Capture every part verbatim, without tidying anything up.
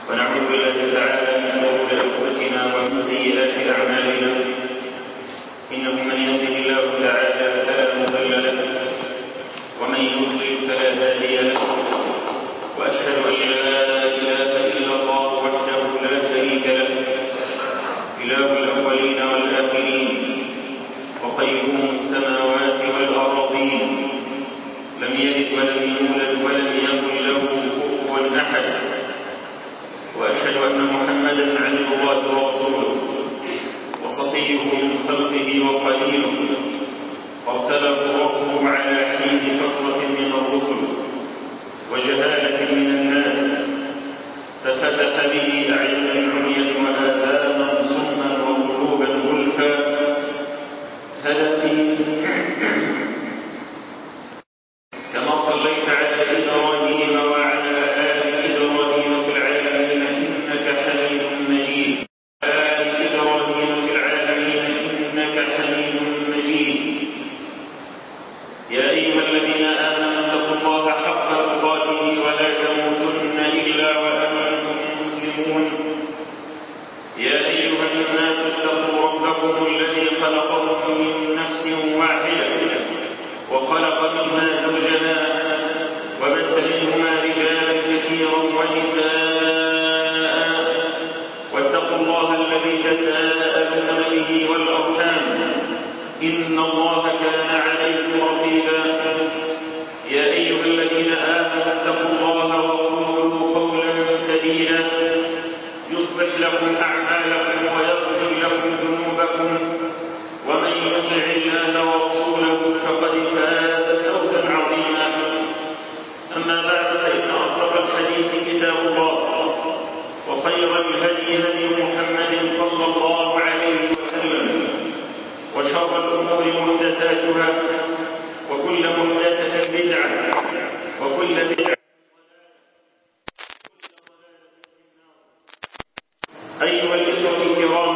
ونعوذ بالله تعالى من شرور أنفسنا ومن سيئات أعمالنا، إنه من يهده الله تعالى فلا مضل له ومن يضلل فلا هادي له، وأشهد أن لا إله إلا الله وحده لا شريك له، إله الأولين والآخرين وقيوم السماوات والأراضين، لم يلد ولم يولد ولم يكن له كفوا أحد، وأشهد أن محمدا عبد الله ورسوله وصفيه من خلقه وخليله، أرسله ربه على حين فترة من الرسل وجهالة من الناس، ففتح به أعينا عميا وآذانا صما وقلوبا غلفا، هدى به كما صليت على إبراهيم وعلى آل إبراهيم في العالمين إنك حميد مجيد آل إبراهيم في العالمين إنك حميد مجيد. يا أيها الذين آمنوا اتقوا الله حق تقاته ولا تموتن إلا وأنتم مسلمون. يا أيها الناس اتقوا ربكم الذي خلقكم من نفس واحدة وخلق منها زوجها وبث منهما رجالا كثيرا ونساء، واتقوا الله الذي تساءلون به والأرحام إن الله كان عليكم رقيبا. يا أيها الذين آمنوا اتقوا الله وقولوا قولا سديدا يصلح لكم أعمالكم ويغفر لكم ذنوبكم، ومن يطع الله ورسوله فقد فاز فوزا عظيما. أما بعد، فإن أصدق الحديث كتاب الله، وخير الهدي هدي محمد صلى الله عليه وسلم، وشر الأمور محدثاتها، وكل محدثة بدعة، وكل بدعة. أيها الإخوة الكرام،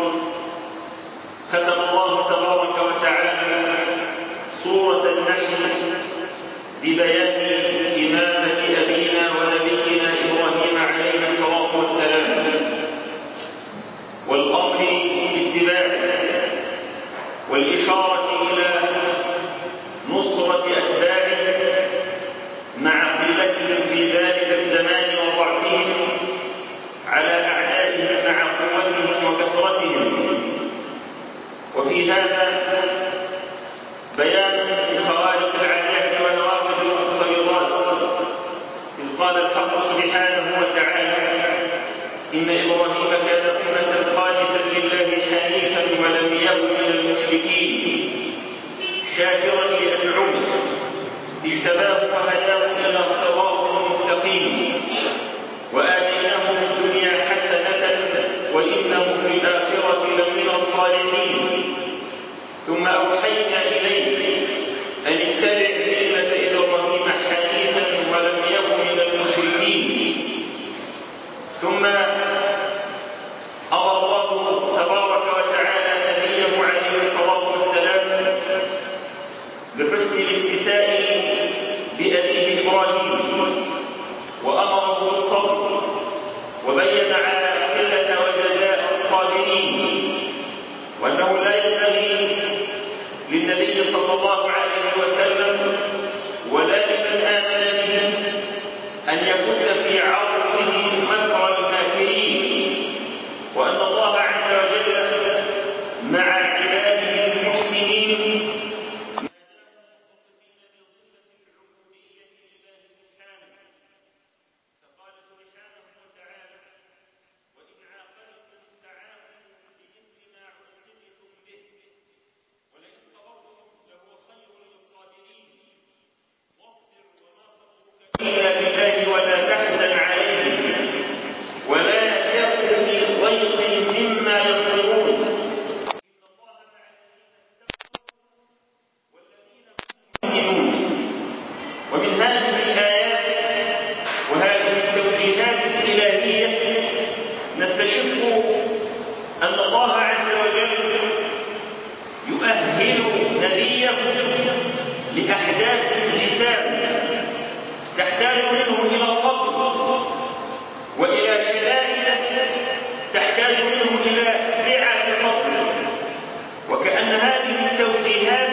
ختم الله تبارك وتعالى سورة النحل ببيان إمامة أبينا ونبينا إبراهيم عليه الصلاة والسلام، والأمر باتباعه، والإشارة إلى نصرة أتباعه مع قلتهم في ذلك الزمان وضعفهم على أعدائهم مع قوتهم وكثرتهم. وفي هذا بيان خوارق العادات ونواقض المفترضات، إذ قال الحق سبحانه وتعالى: إن إبراهيم كان أمة قانتا لله حنيفا ولم يكن من المشركين، شاكرا لأنعمه اجتباه وهداه إلى صراط مستقيم، وآتيناه في الدنيا حسنة وإنه في الآخرة لمن الصالحين. ثم أوحينا إليك أن اتبع ملة إبراهيم حنيفا ولم يكن من المشركين. ثم أمر الله تبارك وتعالى نبيه عليه الصلاة والسلام بحسن الاتساء بأبيه إبراهيم، وأمره بالصبر، وبين عاقبة وجزاء الصابرين، وأنه لا ينبغي للنبي صلى الله عليه وسلم ولا لمن آمن به أن يكد في عرضه مكر الماكرين، وأن الله عز وجل مع عباده المحسنين بالله ولا تحزن عليهم ولا تكن في ضيق مما يطلبون، ومن هذه الآيات وهذه التوجيهات الإلهية نستشف أن الله عز وجل يؤهل نبيه لأحداث الجسام تحتاج منه إلى صبر وإلى شدائد تحتاج منه إلى سعة صدر، وكأن هذه التوجيهات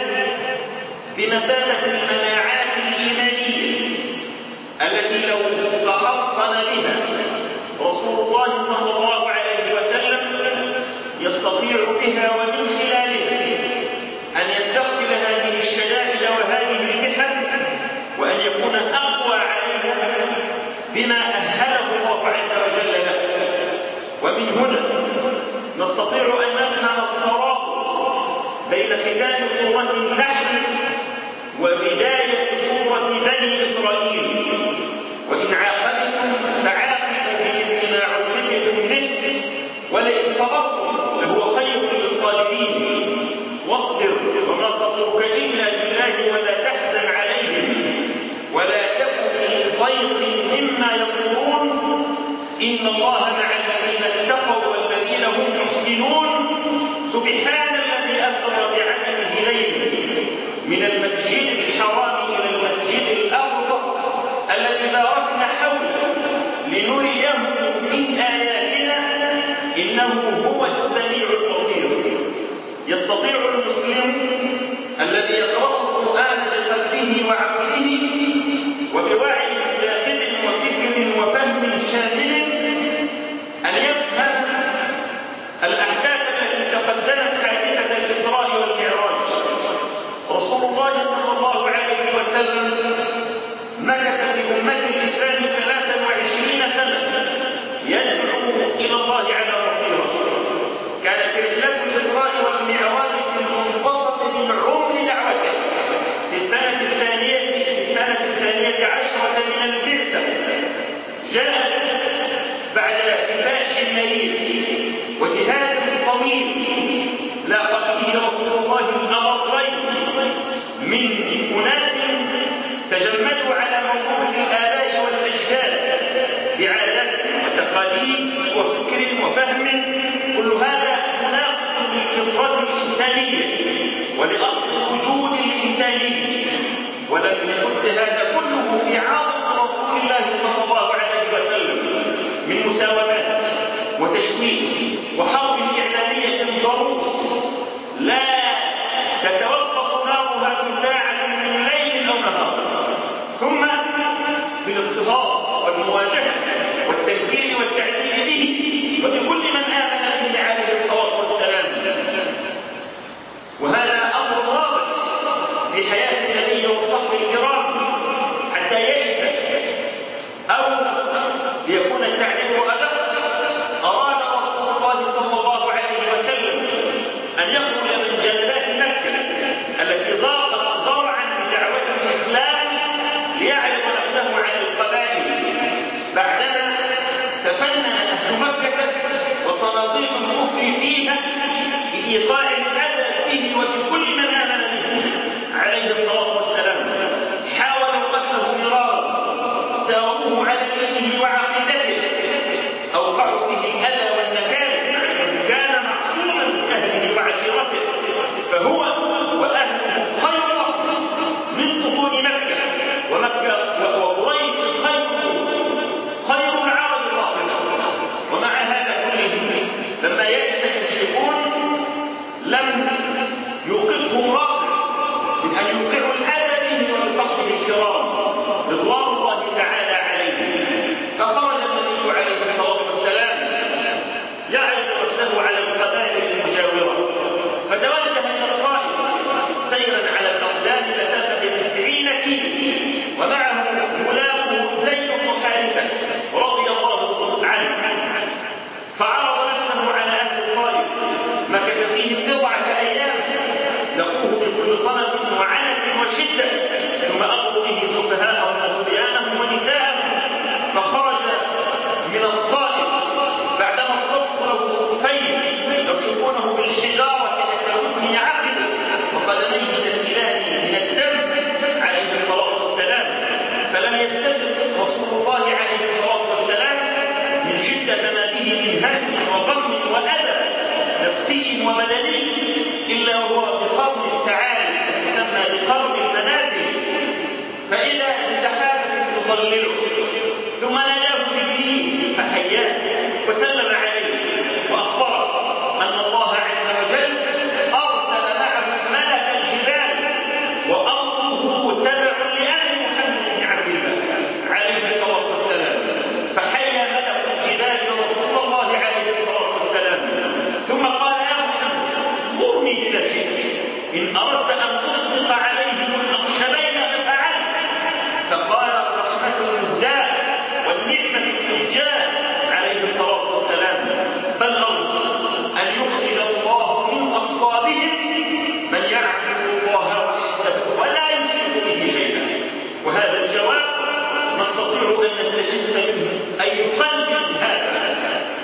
بمثابة المناعات الإيمانية التي لو تحصن بها رسول الله صلى الله عليه وسلم يستطيع بها ومن خلالها أن يستقبل هذه الشدائد وهذه المحن، وأن يكون أقوى عليها بما أهله الله عز وجل له. ومن هنا نستطيع أن نفهم الترابط بين ختام سورة النحل وبداية سورة بني إسرائيل. وإن عاقبتم فعاقبوا بمثل ما عوقبتم به ولئن صبرتم لهو خير للصابرين واصبر وما صبرك إلا بالله ولا تحزن عليهم ولا تك في ضيق مما يقولون إن الله مع الذين اتقوا والذين هم محسنون. سبحان الذي أسرى بعبده ليلا من المسجد الحرام إلى المسجد الأقصى الذي باركنا حوله لنريه من آياتنا إنه هو السميع البصير. يستطيع المسلم الذي يقرأ القرآن بقلبه وعقله وبوعي ذاكر وفكر وفهم شامل أن يفهم الأحداث التي تقدمت حادثة الإسراء والمعراج. رسول الله صلى الله عليه وسلم مكث في أمة الإسلام ثلاثا وعشرين سنة يدعو إلى الله على بصيرة. كانت رحلة الإسراء والمعراج في المنتصف من عمر دعوته في السنة الثانية في السنة الثانية عشرة من البعثة. جاءت بعد كفاح مرير وجهاد طويل لاقى فيه رسول الله الأمرين من أناس تجمدوا على موروث الآباء والأجداد بعادات وتقاليد وفكر وفهم، كل هذا مناقض للفطرة الإنسانية ولأصل الوجود الإنساني. ولم يكن هذا كله في عرض رسول الله صلى الله عليه وسلم من مساومات وتشويه وحرب إعلامية ضروس لا تتوقف نارها في ساعة من ليل أو نهار. ثم في الاضطهاد والمواجهة والتنكير والتعذيب به وبكل من آمن به عليه الصلاة والسلام. وهذا أمر واضح في حياة النبي والصحب الكرام حتى يئس أو ليكون التعليم أدق. أراد رسول الله صلى الله عليه وسلم أن يخرج من جنات مكة التي ضاقت ضرعا بدعوة الإسلام ليعرض نفسه عن القبائل بعدما تفنن أهل مكة وصناديق الكفر فيها بإيقاع الأذى به وبكل من آمن به عليه الصلاة والسلام. حاولوا قتله مرارا، ساروه على دينه وعقيدته، أوقعوا به الأذى والنكال، كان معصوما من أهله وعشيرته، فهو وأهله خير من بطون مكة. ومكة وقريش خير خير العرب باطنا. ومع هذا كله لما يئس المشركون لم يوقفهم رابع من أن يوقعوا الأذى به وبصحبه الكرام رضوان الله تعالى عليه. فخرج النبي عليه الصلاة والسلام يعرض نفسه على القبائل المجاورة، فتوجه إلى الطائف سيرا على الأقدام مسافة تسعين كيلو ومعه غلامه زيد بن حارثة رضي الله عنه. فعرض نفسه على أهل الطائف مكث فيهم بضعة أيام لقوه بكل صنف وعنت وشدة، ثم أمروا به سفهاءهم وصبيانهم ونساءهم. فخرج من الطائف بعدما اصطفوا له صفين يرشقونه بالحجارة حتى يبني عقله وقدميه تسيلان من الدم عليه الصلاة والسلام. فلم يستفد رسول الله عليه الصلاة والسلام من شدة ما به من هم وغم وأذى نفسي وبدني إلا وهو بقرن التعالي يسمى بقرن المنازل، فإذا بسحابة تضلله ثم ناداه جبريل فحياه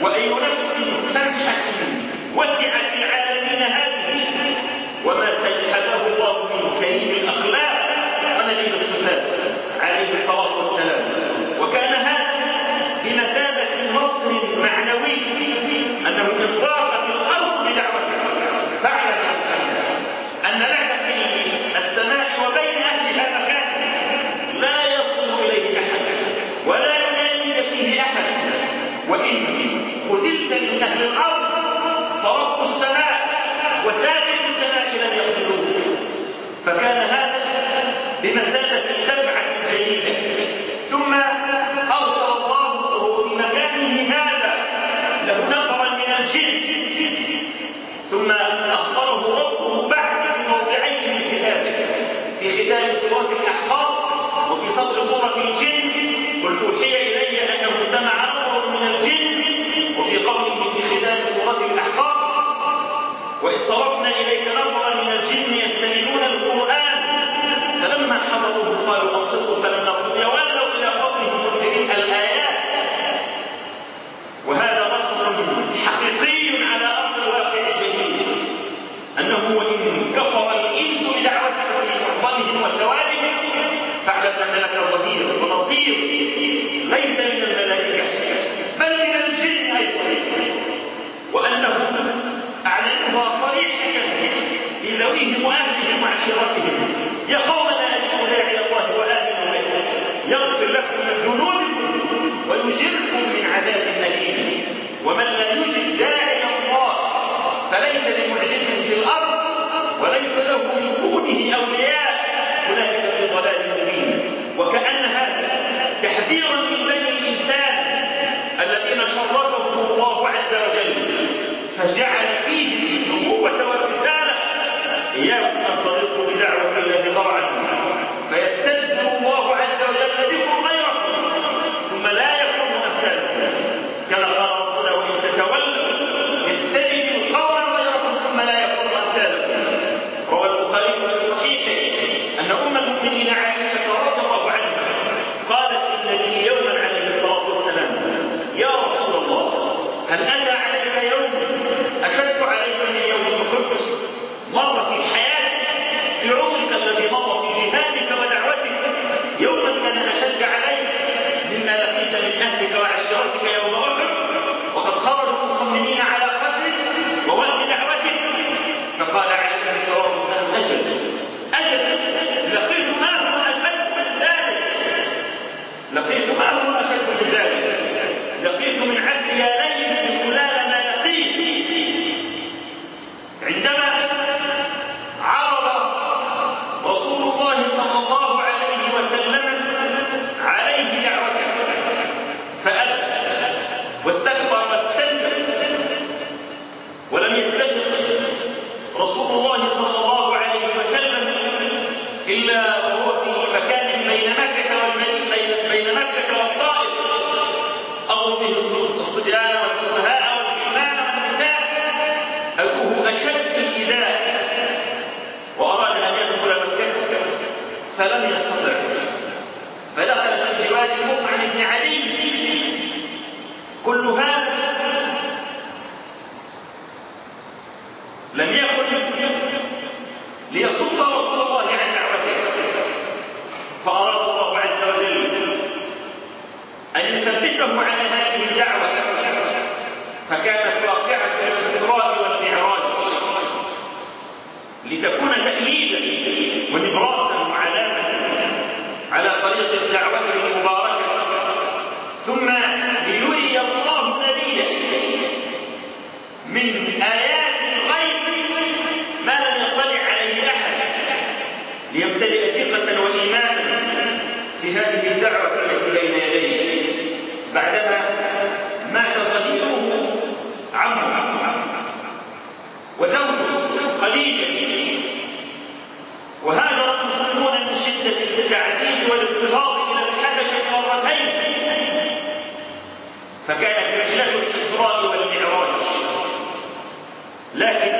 وأي نفس سمحة وسعت العالمين هذه وما سيحبه الله من كريم الأخلاق ونبيل الصفات عليه الصلاة والسلام. وكان هذا بمثابة نصر معنوي أنه إن ضاقت الأرض بدعوتك فاعلم أن لك في السماء وبين أهلها مكان لا يصل إليه أحد ولا يناديك فيه أحد، وإن خذلت من أهل الأرض فرب السماء وساكن السماء لن يقبلوك. فكان هذا بمثابة دفعة جيدة. ثم أرسل الله في مكانه هذا له نفرا من الجن، ثم أخبره ربه بعد في موضعين من كتابه، في ختام سورة الأحقاف وفي صدر سورة الجن: قل أوحي إلي أنه استمع نفر من الجن، وفي قوله في ختام سورة الأحقاف: وإذ صرفنا إليك نفرا من الجن يستمعون القرآن فلما حضروه قالوا أنصتوا فلما قضي ولوا إلى قومهم منذرين الآيات. وهذا نصر حقيقي على أرض الواقع جديد، أنه وإن كفر الإنس بدعوتك في معظمهم وسوادهم فاعلم أن لك ظهير ونصير ليس من الملائكة بل من الجن أيضا، وأنه أعلنها صريحة في ذويهم وأهلهم وعشيرتهم: يا قومنا أجيبوا داعي الله وآمنوا به يغفر لكم من ذنوبكم ويجركم من عذاب أليم. ومن لا يجب داعي الله فليس بمعجز في الأرض وليس له من دونه أولياء، أولئك في ضلال مبين. وكأن هذا تحذيرا من بني الإنسان الذين شرفهم الله عز وجل فجعل فيه النبوة والرسالة: إياكم أن تضلوا بدعوة الله ضرعا فيستبدل الله عز وجل بكم غيركم ثم لا يكون أمثالكم، كما قال ربنا: وإن تتولوا يستبدل قوما غيركم ثم لا يكون أمثالكم. روى البخاري في صحيحه أن أم المؤمنين عائشة رضي الله عنها قالت للنبي يوما عليه الصلاة والسلام: يا رسول الله، هل أتى عليك يوم أشد عليك من يوم أحد مر في حياتك في عمرك الذي مر في جهادك ودعوتك، يوما كان أشد عليك مما لقيت من أهلك وعشيرتك يوم أحد وقد خرجوا مصممين على قتلك ووقت دعوتك؟ فقال عليه الصلاة والسلام: أجل أجل لقيت ما هو أشد من ذلك، لقيت ما هو أشد من ذلك، لقيت من عبد يا ليت بكلال ما لقيت. عندما عرض رسول الله صلى الله عليه وسلم عليه دعوته فأبى واستكبر واستنكر ولم يستفق رسول الله صلى الله عليه وسلم إلا وهو في مكان بين مكة والمدينة، بين مكة والطائف، أمر به الصبيان والسفهاء والغلمان والنساء، أبوه أشد الإيذاء وأراد أن يدخل مكة فلم يستطع، فدخل في جوار المطعم بن علي. كل هذا لم يكن ليصد رسول الله عن دعوته، فأراد الله عز وجل أن يثبته على هذه الدعوة، فكانت واقعة الإسراء والمعراج لتكون تأييدا ونبراسا وعلامة على طريق الدعوة المباركة، ثم ليري الله نبيه من آيات الغيب ما لم يطلع عليه أحد، ليمتلئ ثقة وإيمانا في هذه الدعوة التي بين يديه. بعدما مات ظهيره عمه وزوجه خديجة، وهاجر المسلمون من شدة التعذيب والاضطهاد إلى الحبشة مرتين، فكانت رحلة الإسراء والمعراج. لكن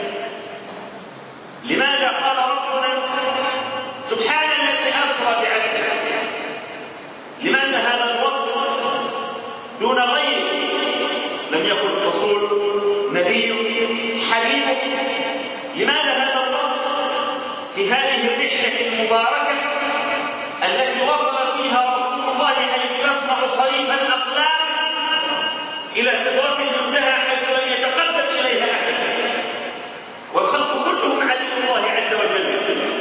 لماذا قال ربنا سبحان الذي أسرى بعبده؟ لماذا هذا الوصف دون غيره؟ لم النبي حبيبه. لماذا هذا الوصف في هذه الرحلة المباركة التي وصل فيها رسول الله حيث يصنع صريف الأقلام إلى صراط المنتهى حيث لم يتقدم إليها أحد، والخلق كلهم عبيد الله عز وجل.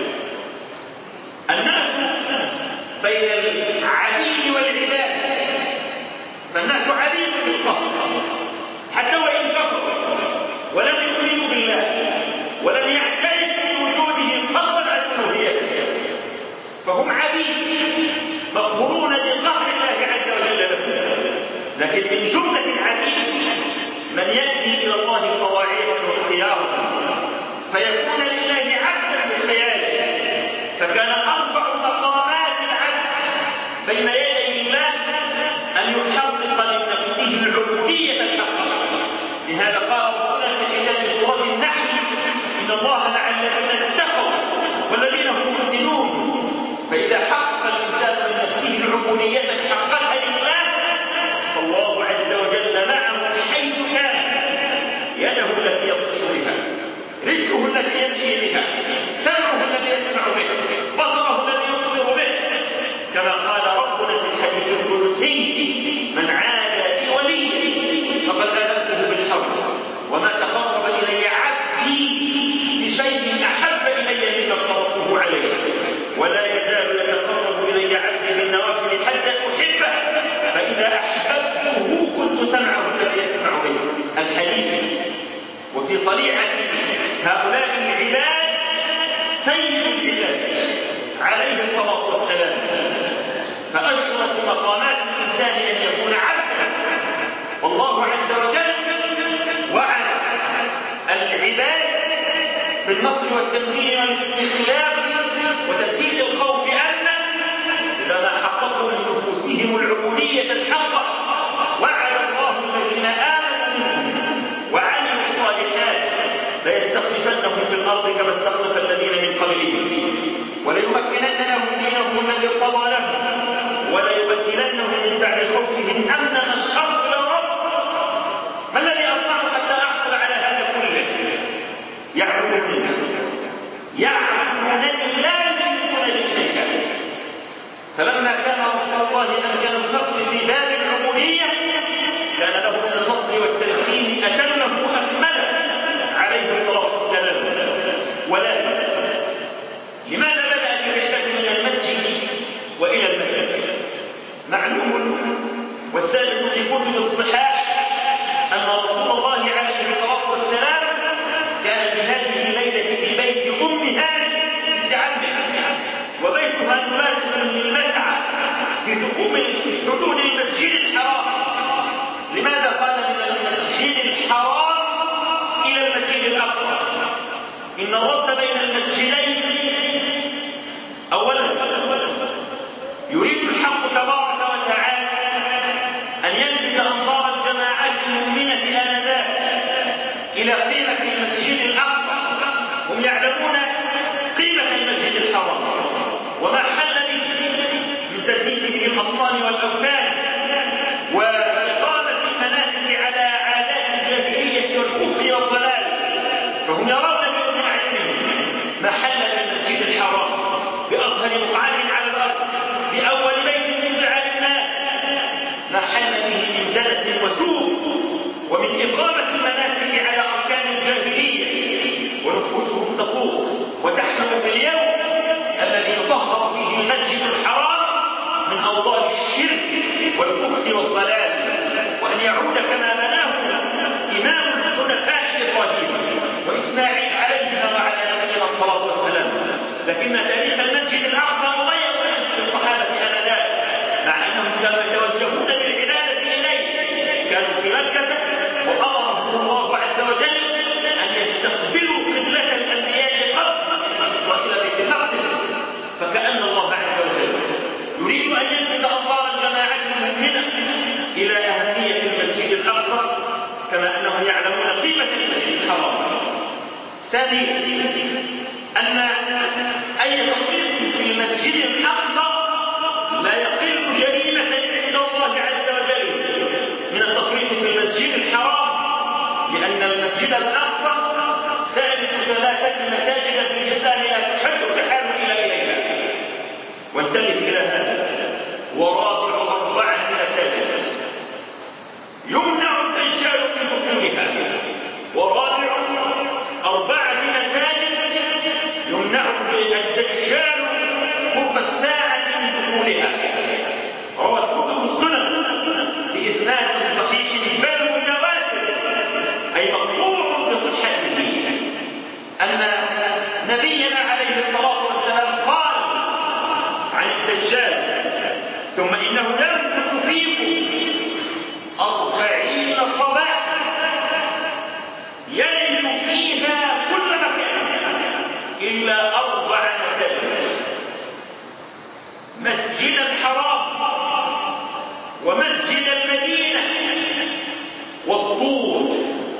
الناس بين العبيد والعباد، فالناس عبيد بالقهر حتى وإن كفروا ولم يؤمنوا بالله ولم يعترفوا بوجوده فضلا عن ألوهيته، فهم عبيد مقهورون بقهر الله عز وجل لهم. لكن من جملة العبيد من يأتي إلى الله طواعية واختيارا فيكون لله عبدا بخياله، فكان أرفع مقامات العبد بين يدي الله أن يحقق لنفسه العبودية الحقة. لهذا قال ربنا في ختام سورة النحل: إن الله مع الذين اتقوا والذين هم محسنون. فإذا حقق الإنسان من نفسه العبودية حققها لله فالله عز وجل معه حيث كان، يده التي يبطش بها، رزقه الذي يمشي بها، سمعه الذي يسمع به، بصره الذي يبصر به. كما قال ربنا في الحديث القدسي: من عادى لي وليا فقد آذنته بالحرب، وما تقرب إلي عبدي بشيء أحب إلي مما افترضته عليه، ولا يزال يتقرب إلي عبدي بالنوافل حتى أحبه، فإذا أحببته كنت سمعه الذي يسمع به. الحديث. وفي طليعة هؤلاء العباد سيد العباد عليه الصلاة والسلام، فأشرف مقامات الإنسان أن يكون عبدا. والله عز وجل وعد العباد بالنصر والتمكين والاستخلاف وتبديل الخوف أمنا إذا ما حققوا لنفوسهم العبودية الحقة. وعد الله الذين آمنوا منهم وعملوا الصالحات ليستخلفنهم في الأرض كما استخلف الذين من قبلهم وليمكنن لهم دينهم الذي ارتضى لهم وليبدلنهم من بعد خوفهم أمنا الشرط للرب. ما الذي أصنع حتى أحصل على هذا كله؟ يعبدونني يعبدونني لا يشركون بي شيئا. فلما كان رسول الله أمكن الخلق في باب العبودية كان له من النصر والتمكين أتمه أكمله عليه الصلاة والسلام. ولكن لماذا بدأ الرحلة من المسجد وإلى المسجد؟ معلوم والثالث في كتب الصحاح أن رسول الله عليه الصلاة والسلام كان في هذه الليلة في بيت أم هانئ لعمه، وبيتها ملازم للمسعى في دخول حدود المسجد الحرام. لماذا قال من المسجد الحرام إلى المسجد الأقصى؟ إن الربط بين المسجدين أولا يريد الحق تبارك وتعالى أن يلفت أنظار الجماعات المؤمنة آنذاك إلى قيمة المسجد الأقصى. هم يعلمون قيمة المسجد الحرام وما حل به من تدنيسه بالأصنام والأوثان وإقامة المناسك على عادات الجاهلية والكفر والضلال. فهم يرون بأذن أعينهم ما حل بالمسجد الحرام بأطهر بقعة على الأرض بأول بيت وضع للناس، ما حل به من دنس وسوء ومن إقامة المناسك على أركان الجاهلية، ونفوسهم تفوق وتحلم في اليوم الذي يطهر فيه المسجد الحرام من أوضار الشرك والكفر والضلال، وأن يعود كما بناه إمام الحنفاء إبراهيم وإسماعيل عليهما وعلى نبينا الصلاة والسلام. لكن تاريخ المسجد الأقصى مغير عن الصحابة آنذاك، مع أنهم كانوا يتوجهون بالعبادة إليه. كانوا في مكة وأمرهم الله عز وجل أن يستقبلوا قبلة الأنبياء قبل إسرائيل بيت المقدس. فكأن الله عز وجل يريد أن يلفت أنظار الجماعة المؤمنة إلى أهمية المسجد الأقصى كما أنهم يعلمون قيمة المسجد الحرام. ثانيا أن أي تفريط في المسجد الأقصى لا يقل جريمة عند الله عز وجل من التفريط في المسجد الحرام. لأن المسجد الأقصى ثالث ثلاثة مساجد في الإسلام لا تشد الرحال إلى إليها. وانتبه إلى هذا. ورابع أربعة مساجد يمنع الدجال من دخولها. ورابع أربعة مساجد يمنع الدجال قرب الساعة من دخولها. روى كتب السنن بإسناد صحيح بل متواتر أي مقطوع بصحته أن نبينا عليه الصلاة والسلام قال عن الدجال: ثم إنه يمكث فيكم أربعين صباحا يلد فيها كل مكان إلا أربع مساجد: مسجد الحرام ومسجد المدينة والطور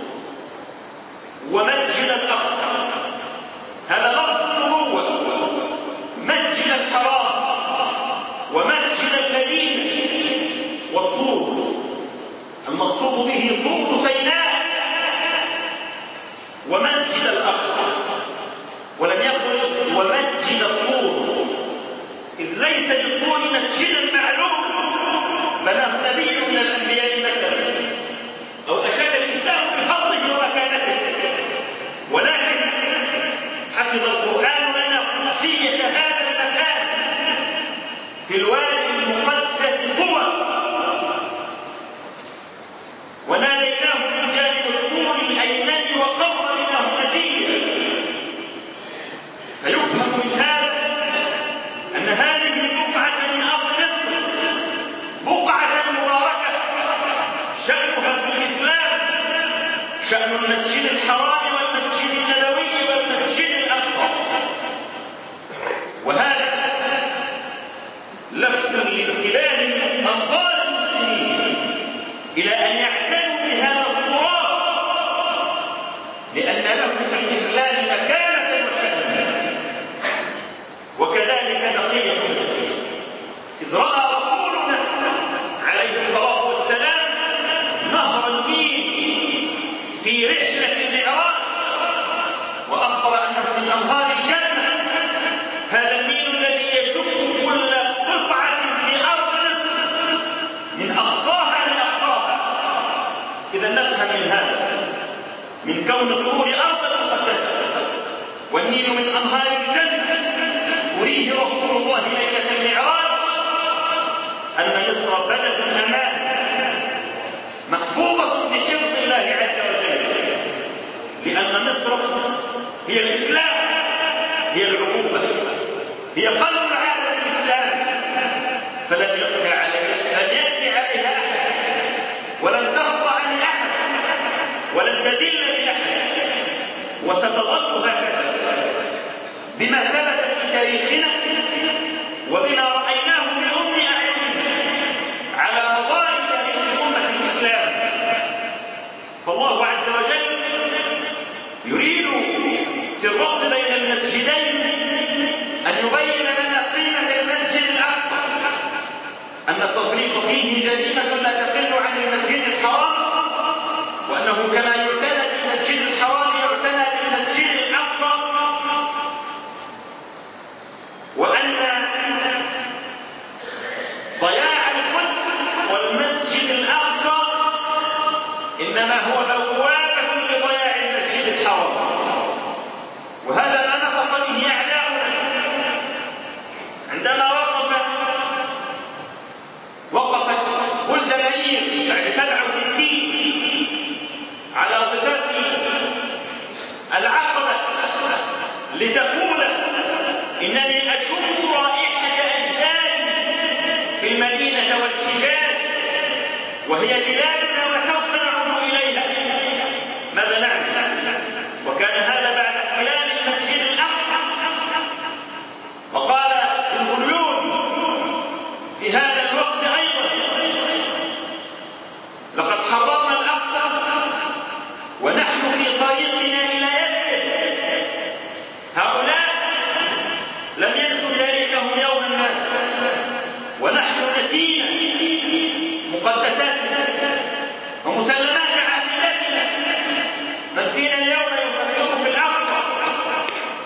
ومسجد الأقصى. هذا لفظ النبوة: مسجد الحرام ومسجد المدينة والطور. المقصود به طور سيناء ومسجد الأقصى، ولم يقل ومسجد الطور، إذ ليس للطور مسجدا معلوم بناه نبي من الأنبياء مثلا أو أشاد الإسلام بفضله ومكانته، ولكن حفظ القرآن لنا قدسية هذا المكان في الوادي المقدس طوى، وناديناه من جانب الطور الأيمن وقربناه نجيا. فيفهم من هذا أن هذه البقعة من أرض مصر بقعة مباركة شأنها في الإسلام شأن المسجد الحرام والمسجد النبوي والمسجد الأقصى. وهذا لفت لابتلال أنظار المسلمين إلى أن يعتنوا بهذا التراب، لأن له في الإسلام مكانة وشأنا. وكذلك بقية المسلمين، إذ رأى رسولنا عليه الصلاة والسلام نهر النيل في رحلة المعراج وأخبر أنه من أنهار الجنة. هذا النيل الذي يشق كل قطعة في أرض مصر من أقصاها لأقصاها. إذا نفهم من هذا، من كون الطور أرضا مقدسة والنيل من أنهار الجنة، أريه رسول الله ليلة المعراج أن مصر بلد أمان محفوظة بحفظ الله عز وجل، لأن مصر هي الإسلام، هي العقوبة، هي قلب العالم الإسلامي، فلن يأتي عليها لن يأتي عليها أحد، ولن ترضى عن أحد، ولن تدل لأحد، وستظل هكذا بما ثبت في تاريخنا وبما رأيناه بأم أعيننا على مدار تاريخ أمة الإسلام. فالله عز وجل يريد في الربط بين المسجدين أن يبين لنا قيمة المسجد الأقصى، أن التفريط فيه جريمة لا تقل عن المسجد الحرام، وأنه كما يعتنى بالمسجد الحرام يعتنى بالمسجد الأقصى، وأن ضياع القدس والمسجد الأقصى إنما هو بوابة لضياع المسجد الحرام. وهذا ما نطق به أعداؤنا عندما وقف وقفت ولد مئير بعد سبعة وستين على ضفاف العقبة لتقول إنني أشم رائحة أجدادي في المدينة والحجاز وهي بلادنا وسوف نعود إليها. ماذا نعمل؟ وكان هذا بعد احتلال المسجد الأقصى. وقال ابن غليون في هذا الوقت أيضا: لقد حررنا الأقصى ونحن في طريقنا إلى يثرب. هؤلاء لم ينسوا تاريخهم يوما ما، ونحن نسينا مقدساتنا. هم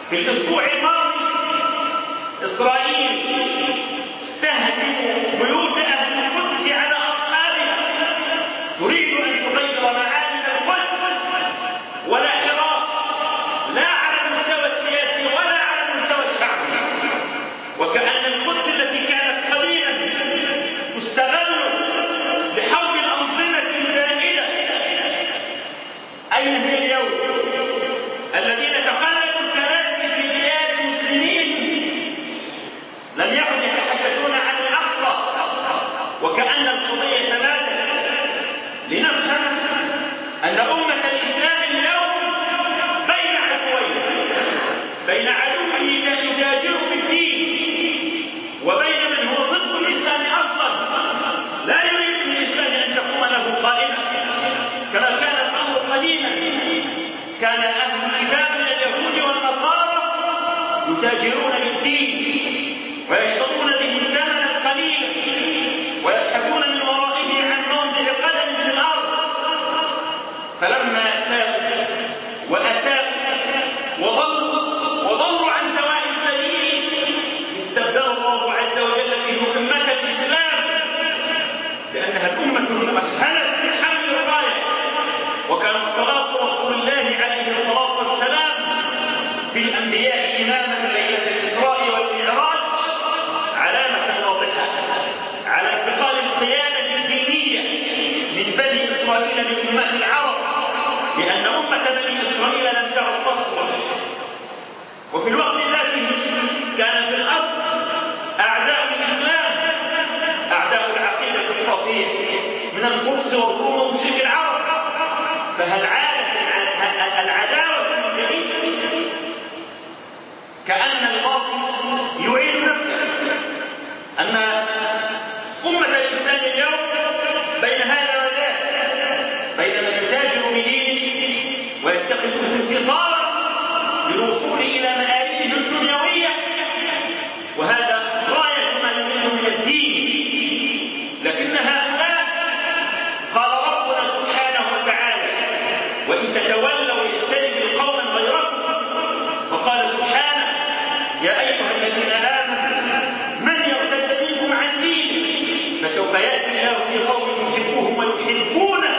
في الأسبوع الماضي إسرائيل تهدم بيوت أهل القدس على أصحابها، تريد أن تغير معالم القدس، ولا حراك لا على المستوى السياسي ولا على المستوى الشعبي. وكأن القدس التي كانت قديما تستغل لحول الأنظمة البائدة، أين هي اليوم؟ الذين تقلدوا الكراسي في بلاد المسلمين لم يعد يتحدثون عن الأقصى، وكأن القضية ماتت. لنفهم أن أمة الإسلام اليوم بين عدوين، بين عدو يتاجر بالدين وبين من هو ضد الإسلام أصلا، لا يريد من الإسلام أن تقوم له قائمة كما كان الأمر قديما. كان أهل الكتاب من اليهود والنصارى يتاجرون بالدين ويشترون به الثمن القليل ويبحثون من ورائه عن موضع قدم في الأرض. فلما أساءوا وأساءوا وضلوا وضلوا عن سواء السبيل استبدل الله عز وجل بهم أمة الإسلام، لأنها الأمة المؤهلة لحمل الراية. وكانت صلاة رسول الله عليه الصلاة والسلام بالأنبياء إماما ليلة الإسراء والمعراج علامة واضحة على انتقال القيادة الدينية من بني إسرائيل لأمة العرب، لأن أمة بني إسرائيل لم تعد تصلح. وفي الوقت الذي كان في الأرض أعداء الإسلام، أعداء العقيدة الصافية من الفرس والروم ومشرك العرب، فهل عادت العداوة من جديد؟ كأن الباطل يعيد نفسه. أن أمة الإسلام اليوم بين هذا وذاك، بين من يتاجر بدينه ويتخذه استطارة للوصول إلى مآربه الدنيوية، وهذا غاية ما يريد من الدين. لكن هؤلاء قال ربنا سبحانه وتعالى: وإن تتولوا يستبدل قوما غيركم. وقال سبحانه: يا أيها الذين آمنوا من يرتد منكم عن دينه فسوف يأتي الله بقوم يحبهم ويحبونه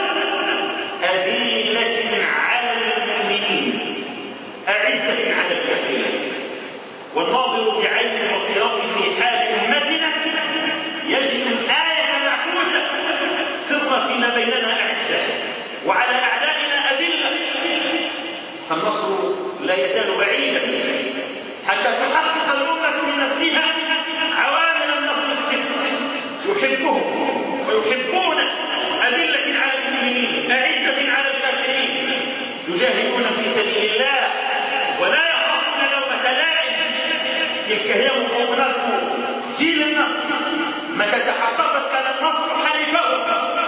أذلة على المؤمنين أعزة على الكافرين. والناظر بعين البصيرة في حال أمتنا يجد الآية معكوسة: سر فيما بيننا أعزة وعلى أعدائنا أذلة. فالنصر لا يزال بعيدا حتى تحقق الأمة لنفسها عوامل النصر الست: يحبهم ويحبون أذلة على المؤمنين أعزة على الكافرين، يجاهدون في سبيل الله ولا يخافون لومة لائم. تلك هي مقومات جيل النصر. متى تحققت كان النصر حليفهم.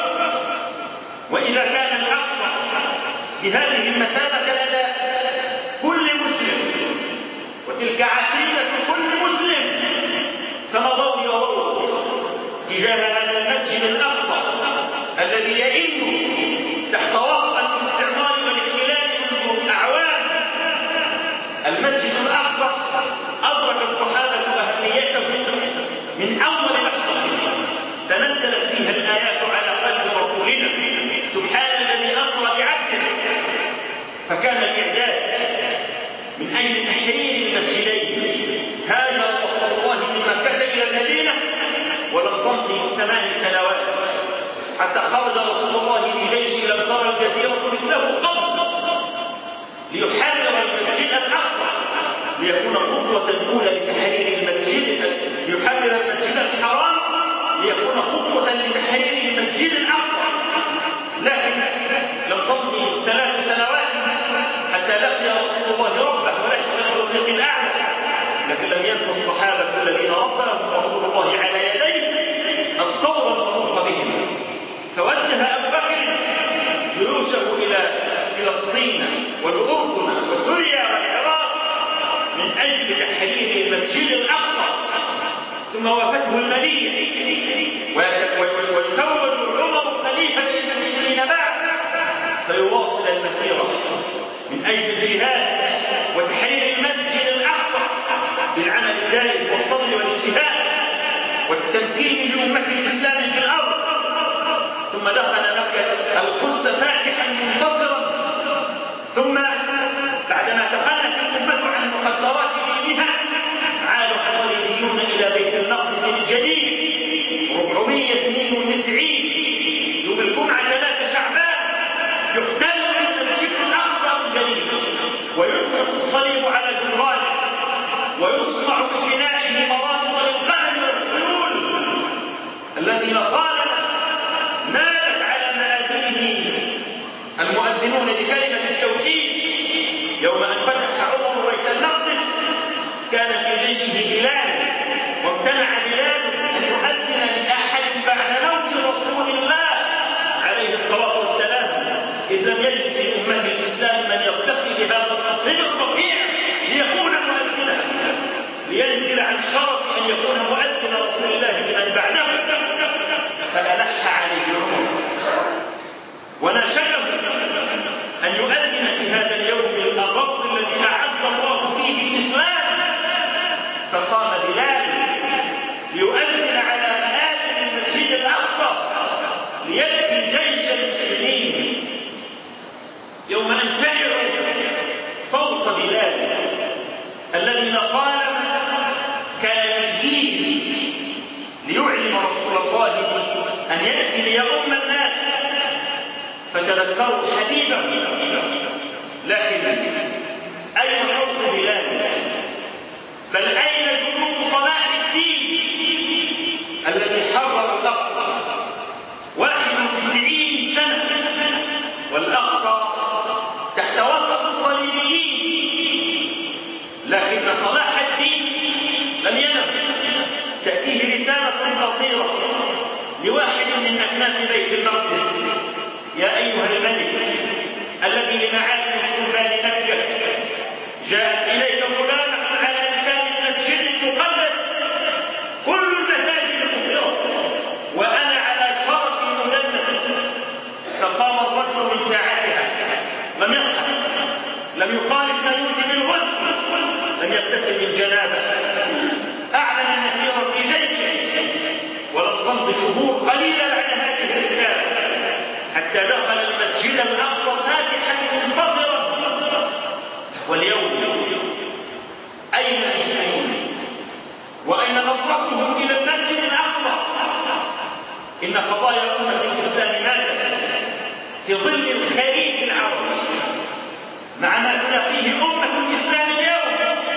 وإذا كان الأقصى بهذه المثابة لدى كل مسلم، وتلك عقيدة كل مسلم، فما ضوء وضوء تجاه هذا المسجد الأقصى الذي يئن تحت وطأ الاستعمار والاحتلال منذ أعوام. المسجد الأقصى أدرك الصحابة أهميته من أول لحظة تنزلت فيها الآيات على قلب رسولنا: سبحان الذي أسرى بعبده. فكان الإعداد من أجل تحرير المسجدين. هاجر رسول الله من مكة إلى المدينة ولم تمضي ثمان سنوات حتى خرج رسول الله بجيش إلى أبصار الجزيرة مثله قبل ليحرر المسجد الأقصى، ليكون خطوة أولى لتحرير المسجد، ليحرر المسجد الحرام ليكون خطوة لتحرير المسجد الأقصى. لكن لم تمضي ثلاث سنوات حتى لقي رسول الله ربه ولحق الرفيق الأعلى، لكن لم ينسى الصحابة الذين ربهم رسول الله على يديه الطور المطروق بهم. توجه أبو بكر جيوشه إلى فلسطين والأردن وسوريا والعراق من أجل تحرير المسجد الأقصى، ثم وافته المنية ويتوج عمر خليفة المسلمين بعد فيواصل المسيرة من أجل الجهاد وتحرير المسجد بالعمل الدائم والصبر والاجتهاد والتمكين لأمة الإسلام في الأرض، ثم دخل مكة القدس فاتحا منتصرا، ثم بعدما تخلت الأمة عن مقدرات دينها عاد الصليبيون إلى بيت المقدس الجديد أربعمائة واثنين وتسعين يوم الجمعة ثلاثة شعبان يحتل المسجد الأقصى الجديد وينقص الصليب على جدرانه ويصنع بفنائه مرابط للغنم والخيول الذين طالما نالت على مآذنه المؤذنون بكلمة التوحيد. يوم أن فتح عمر بيت المقدس كان في جيشه بلال، وامتنع بلال أن يؤذن لأحد بعد موت رسول الله عليه الصلاة والسلام، إذ لم يجد في أمة الإسلام من يرتقي بهذا المنصب الرفيع ليكون مؤذنا، لينزل عن شرف أن يكون مؤذن رسول الله لمن بعده، فألح عليه عمر وناشده أن يؤذن في هذا اليوم الأغر الذي أعز الله فيه الإسلام، فقام بلال ليؤذن على مآذن المسجد الأقصى ليبكي جيش المسلمين. يوم أن سمعوا صوت بلال الذين طالما كان يجديه ليعلم رسول الله أن يأتي ليؤم الناس، فتذكروا حبيبه، لكن أين صوت بلال؟ بل أين جنود صلاح الدين الذي حرر الأقصى واحد وتسعين سنة والأقصى تحت وطأ الصليبيين، لكن صلاح الدين لم ينم. تأتيه رسالة قصيرة لواحد من أكناف بيت المقدس: يا أيها الملك الذي لمعالم سلطان مكة جاءت إليك غلامة على لسان المسجد المقدس، كل المساجد مطهرة وأنا على شرف مدنس. فقام الرجل من ساعتها، لم يضحك، لم يقارب ما يؤتي بالغسل، لم يغتسل من جنابه، أعلن النفير في جيشه، ولم تمض شهور قليلة بعد هذه الرسالة حتى دخل المسجد الأقصى فاتحا منتصرا. واليوم أين المسلمون وأين نظرتهم إلى المسجد الأقصى؟ إن قضايا أمة الإسلام ماتت في ظل الخليج العربي مع ما تلاقيه أمة الإسلام اليوم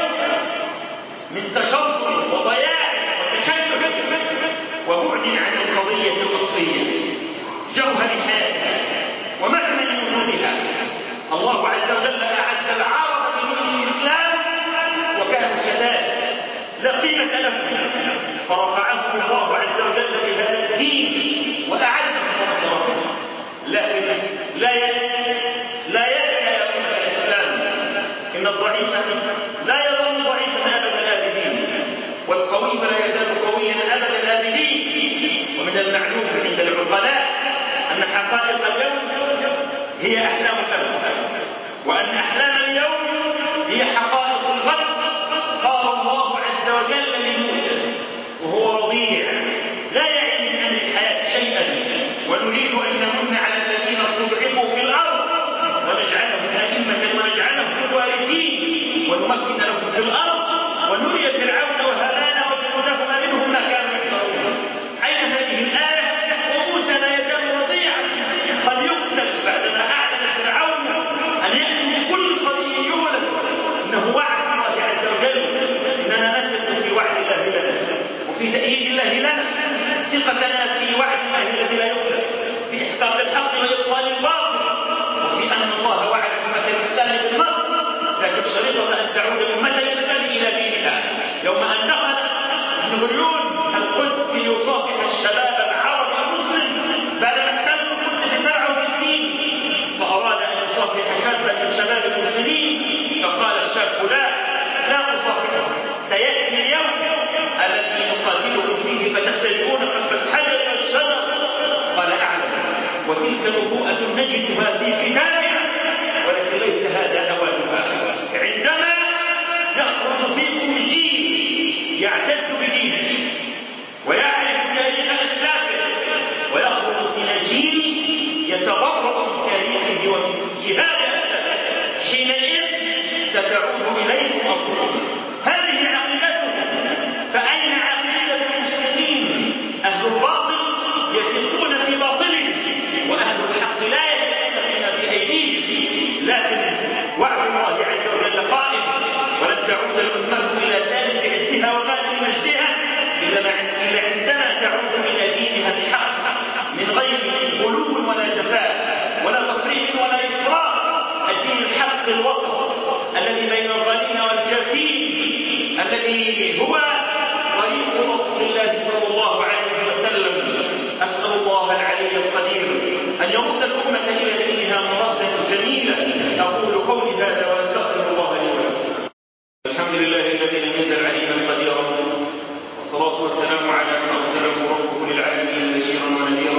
من تشرذم وضياع وتشتت وبعد عن القضية الأصلية جوهر حياتها ومكمن وجودها. الله عز وجل أعد العرب بدين الإسلام وكانوا شتات لا قيمة لهم، فرفعهم الله عز وجل بهذا الدين وأعدهم نصرهم. لكن لا يأتي لا يأتي يا أمة الإسلام، إن الضعيف لا يظل ضعيفا أبد الآبدين، والقوي لا يزال قويا أبد الآبدين. ومن المعلوم عند العقلاء أن حقائق اليوم هي أحلام الأمس، وأن أحلام اليوم هي حقائق الغد. قال الله عز وجل لموسى وهو رضيع لا يعي من أمر الحياة شيئا: ونريد أن نمن على الذين استضعفوا في الأرض ونجعلهم أئمة ونجعلهم الوارثين ونمكن لهم في الأرض ونري فرعون وهامان وجنودهما منهم ما كانوا يحذرون. أين هذه الآية؟ وموسى لا يزال رضيعا قد يقتل بعدما أعلن فرعون أن يأتي بكل صبي يولد. إنه وعد الله عز وجل، إننا نثق في وعد الله لنا وفي تأييد الله لنا، ثقتنا في وعد الله الذي لا يخلف، في إحقاق الحق وإبطال الباطل، وفي أن الله وعد أمة الإسلام بالنصر، لكن شريطة أن تعود أمة الإسلام إلى دينها. يوم أن دخل ابن غريون القدس ليصافح الشباب العربي المسلم بعد ما احتلوا القدس في سبعة وستين، فأراد أن يصافح شابا من شباب المسلمين، فقال الشاب: لا لا أصافحك، سيأتي اليوم الذي نقاتلكم فيه فتختلفون خلف الحجر والشجر. قال: أعلم، وتلك نبوءة نجدها في كتابنا، ولكن ليس هذا أوانها. عندما يخرج فيكم جيل يعتز بدينه ويعرف تاريخ أسلافه، ويخرج فينا جيل يتبرأ من تاريخه ومن جهاد أسلافه. حينئذ ستعود إليكم أرضكم. هذه عقيدتهم. فأين عقيدة المسلمين؟ أهل الباطل يثقون في باطلهم، وأهل الحق لا يثقون فيما في أيديهم. لكن وعد الله عز وجل قائم، ولن تعود الأمة إلى ثالث عزها وغالب مجدها إلا عندما تعود إلى دينها الحق من غير غلو ولا جفاء ولا تفريط ولا إفراط. الدين الحق الوسط الذي بين الظالمين والجافين، الذي هو طريق رسول الله صلى الله عليه وسلم. أسأل الله العلي القدير أن يرد الأمة إلى دينها مردا جميلا. أقول قولي هذا وأستغفر الله لي ولكم. الحمد لله الذي لم يزل عليما قديرا، والصلاة والسلام على من أرسله ربه للعالمين بشيرا ونذيرا،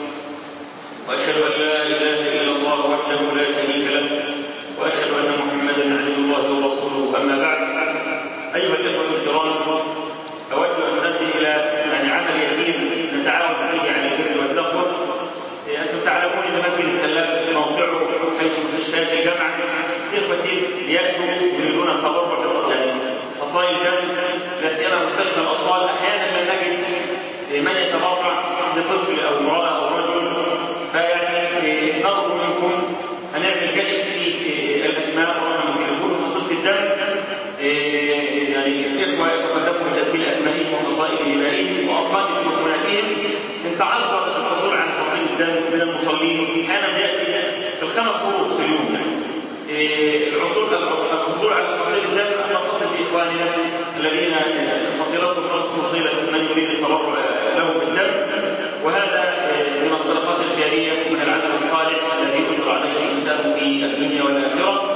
وأشهد أن لا إله إلا الله وحده لا شريك له، وأشهد أن محمدا عبد الله ورسوله. أما بعد، أيها الإخوة الكرام، أود أن ننبه إلى يعني عمل يسير نتعاون فيه على البر والتقوى. أنتم تعلمون أن مسجد السلاف موقعه حيث تشتاق الجامعة. إخوتي يأتوا يريدون التبرع يعني فصائل دم، لا سيما مستشفى الأطفال. أحيانا لا نجد من يتبرع لطفل أو امرأة أو رجل، فيعني نرجو منكم أن نعمل كشف في الأسماء ورقم التليفون وفصيلة الدم. يعني الإخوة يتقدموا بتسجيل أسمائهم وفصائل دمائهم وأرقام تليفوناتهم. إن تعذر الحصول على فصيلة الدم من المصلين، أحيانا يأتي في الخمس حروف في اليوم. الحصول الحصول على فصيلة الدم أن نتصل بإخواننا الذين فصيلتهم فصيلة من يريد التبرع له بالدم، وهذا من الصدقات الجارية ومن العمل الصالح الذي يؤجر عليه الإنسان في الدنيا والآخرة.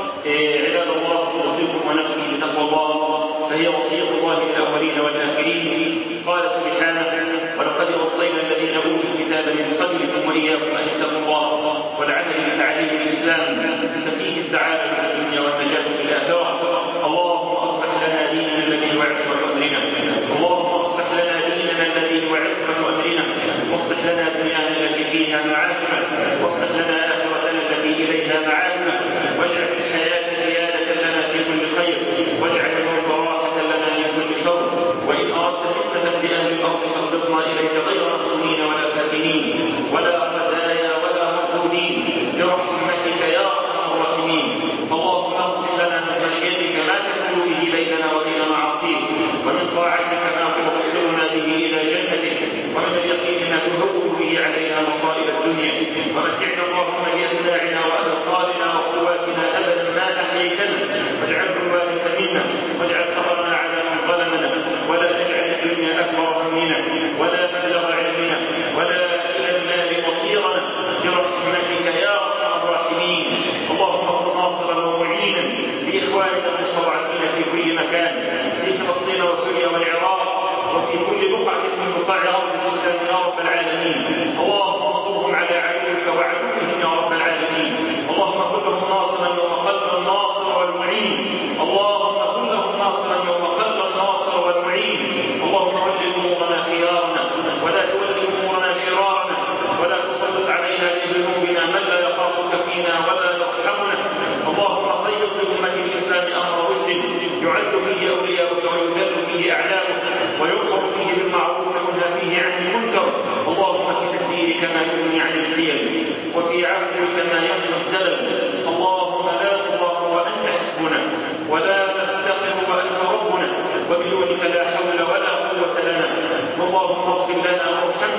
عباد الله، أوصيكم ونفسي بتقوى الله، فهي وصية الله للأولين والآخرين. قال سبحانه: ولقد وصينا الذين أوتوا الكتاب من قبلكم وإياكم أن اتقوا الله والعمل بتعليم الإسلام، ففيه السعادة في الدنيا والنجاة في الآخرة. اللهم أصلح لنا ديننا الذي هو عصمة أمرنا، اللهم أصلح لنا ديننا الذي هو عصمة أمرنا، واصلح لنا دنيانا التي فيها معاشنا، واصلح لنا آخرتنا التي إليها معادنا، واجعل الحياة زيادة لنا في كل خير، واجعل الموت راحة لنا من كل شر. وإن أردت فتنة بأهل الأرض فاردنا إليك غير مفتونين ولا فاتنين ولا خزايا ولا مردودين، برحمتك يا أرحم الراحمين. اللهم اغفر لنا من خشيتك ما تحول به بيننا وبين معاصيك، ومن طاعتك ما توصلنا به إلى جنتك، ومن اليقين ما تهون به علينا مصائب الدنيا. ومتعنا اللهم بأسماعنا وأبصارنا وقواتنا أبدا ما أحييتنا، واجعله الوارث منا، واجعل ثأرنا على من ظلمنا، ولا تجعل الدنيا أكبر همنا ولا مبلغ علمنا ولا إلى النار مصيرنا، برحمتك يا أرحم الراحمين. اللهم كن ناصرا ومعينا لإخواننا المستضعفين في كل مكان، في فلسطين وسوريا والعراق وفي كل بقعة من بقاع أرض الإسلام يا رب العالمين. اللهم انصرهم على عدوك وعدوهم يا رب العالمين. اللهم كن لهم ناصرا يوم قلب الناصر والمعين، اللهم كن لهم ناصرا يوم قلب الناصر والمعين. اللهم ول أمورنا خيارنا ولا تول أمورنا شرارنا، ولا تسلط علينا بذنوبنا من لا يخافك فينا ولا يرحمنا. اللهم قيض بأمة الإسلام أمر رشد يعز فيه أولياؤك ويذل فيه أعداؤك، ويؤمر فيه بالمعروف وينهى فيه عن المنكر. اللهم في تدبيرك ما يغني عن الحيل، وفي عفوك ما يمنع الزلل. اللهم لا نضر وأنت حسبنا، ولا نفتقر وأنت ربنا، وبدونك لا حول ولا قوة لنا. اللهم اغفر لنا وارحمنا